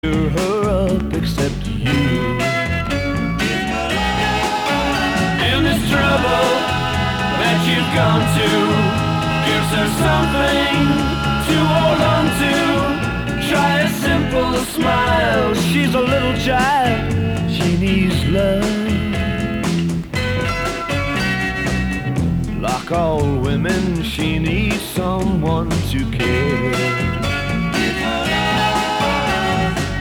cheer her up except you. In this trouble that you've gone to, gives her something to hold on to. Try a simple smile, she's a little child, she needs love. Like all women, she needs someone to care.